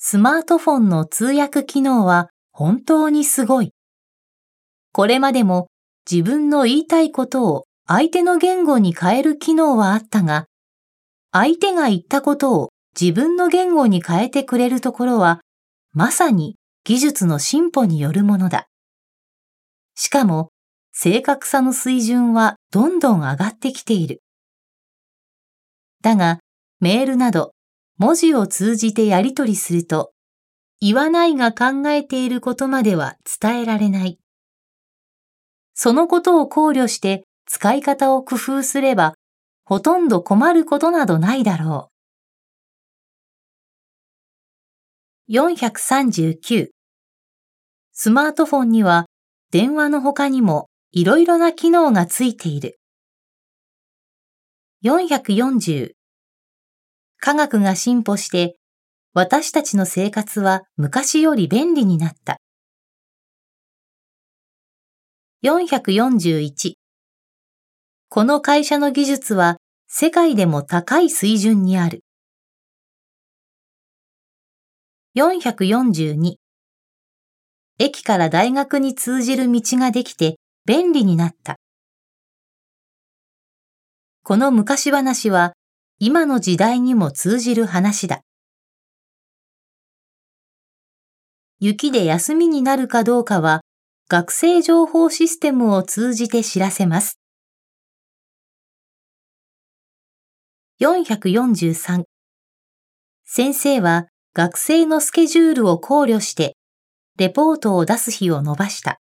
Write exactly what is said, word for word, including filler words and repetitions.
スマートフォンの通訳機能は本当にすごい。これまでも自分の言いたいことを相手の言語に変える機能はあったが、相手が言ったことを自分の言語に変えてくれるところは、まさに技術の進歩によるものだ。しかも、正確さの水準はどんどん上がってきている。だが、メールなど、文字を通じてやり取りすると、言わないが考えていることまでは伝えられない。そのことを考慮して使い方を工夫すれば、ほとんど困ることなどないだろう。よんひゃくさんじゅうきゅう。スマートフォンには電話の他にもいろいろな機能がついている。よんひゃくよんじゅう。科学が進歩して私たちの生活は昔より便利になった。よんひゃくよんじゅういち。この会社の技術は世界でも高い水準にある。よんひゃくよんじゅうに。駅から大学に通じる道ができて便利になった。この昔話は今の時代にも通じる話だ。雪で休みになるかどうかは学生情報システムを通じて知らせます。よんひゃくよんじゅうさん。先生は学生のスケジュールを考慮してレポートを出す日を延ばした。